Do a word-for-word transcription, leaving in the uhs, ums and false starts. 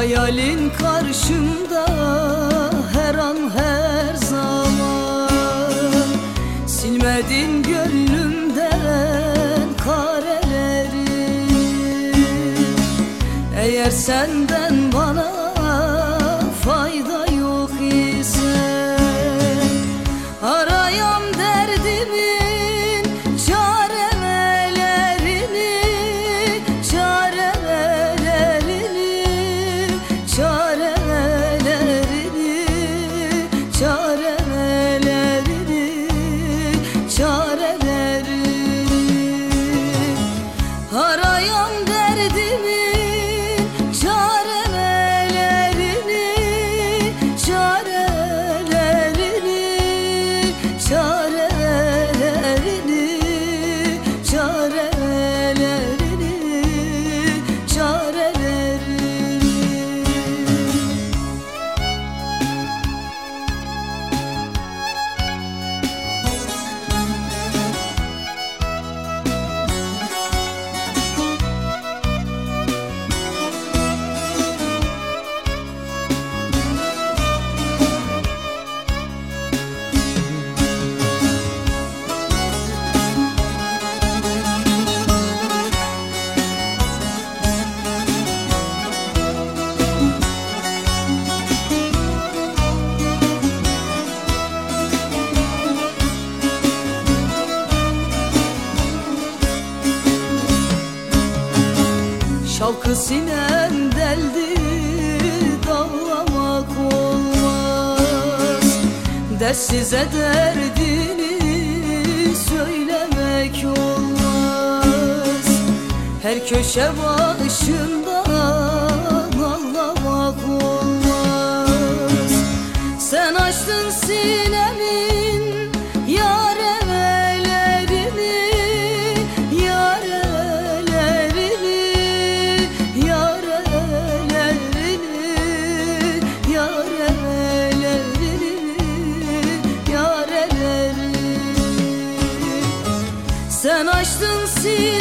Hayalin karşımda her an her zaman. Silmedin gönlümden kareleri. Eğer senden bana fayda yok ise, arayam derdimin çarelerini, çarelerini, çarelerini, çarelerini, çarelerini. Arayam derdimin çarelerini, çarelerini, çarelerini, çarelerini, çarelerini. Şavkı sinem deldi, dağlamak olmaz. Dertsize derdini söylemek olmaz. Her köşe başında ağlamak olmaz. Sen açtın sinemin yarelerini, yarelerini, yarelerini, yarelerini, yarelerini. Sen açtın sinemin